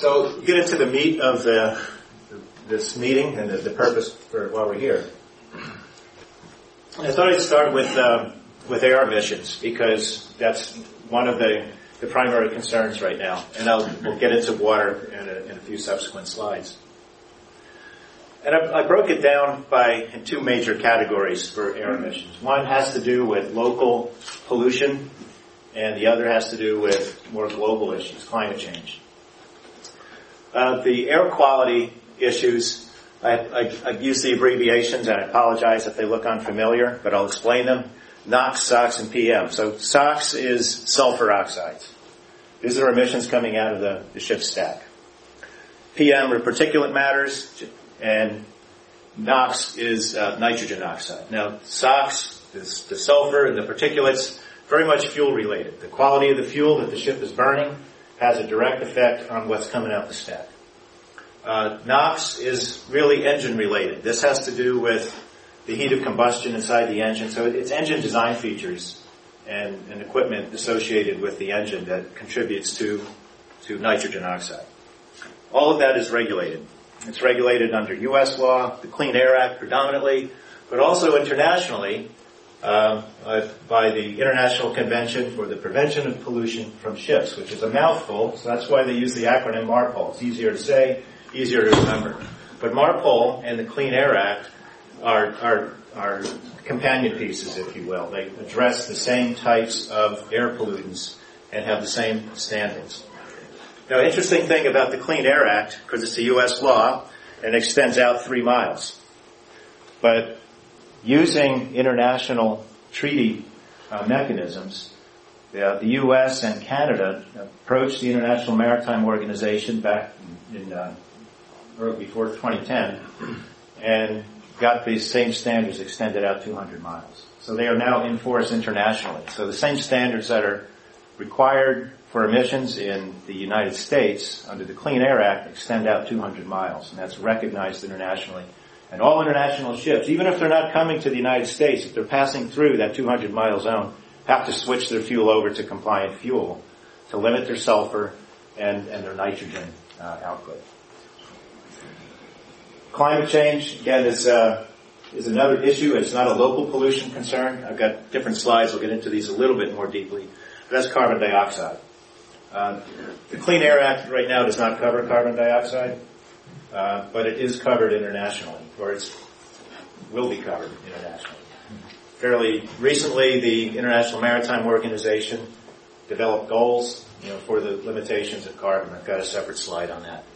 So get into the meat of this meeting and the purpose for why we're here. I thought I'd start with air emissions because that's one of the primary concerns right now, and we'll get into water in a few subsequent slides. And I broke it down in two major categories for air emissions. One has to do with local pollution, and the other has to do with more global issues, climate change. The air quality issues, I've used the abbreviations, and I apologize if they look unfamiliar, but I'll explain them. NOx, SOx, and PM. So SOx is sulfur oxides. These are emissions coming out of the ship's stack. PM are particulate matters, and NOx is nitrogen oxide. Now, SOx is the sulfur and the particulates, very much fuel related. The quality of the fuel that the ship is burning has a direct effect on what's coming out the stack. NOx is really engine related. This has to do with the heat of combustion inside the engine. So it's engine design features and equipment associated with the engine that contributes to nitrogen oxide. All of that is regulated. It's regulated under U.S. law, the Clean Air Act predominantly, but also internationally by the International Convention for the Prevention of Pollution from Ships, which is a mouthful, so that's why they use the acronym MARPOL. It's easier to say, easier to remember. But MARPOL and the Clean Air Act are companion pieces, if you will. They address the same types of air pollutants and have the same standards. Now, interesting thing about the Clean Air Act, because it's a U.S. law, and extends out 3 miles. But using international treaty mechanisms, the U.S. and Canada approached the International Maritime Organization back in before 2010 and got these same standards extended out 200 miles. So they are now in force internationally. So the same standards that are required for emissions in the United States under the Clean Air Act extend out 200 miles, and that's recognized internationally. And all international ships, even if they're not coming to the United States, if they're passing through that 200-mile zone, have to switch their fuel over to compliant fuel to limit their sulfur and their nitrogen output. Climate change, again, is another issue. It's not a local pollution concern. I've got different slides. We'll get into these a little bit more deeply. But that's carbon dioxide. The Clean Air Act right now does not cover carbon dioxide, but it is covered internationally, or it will be covered internationally. Fairly recently, the International Maritime Organization developed goals, for the limitations of carbon. I've got a separate slide on that.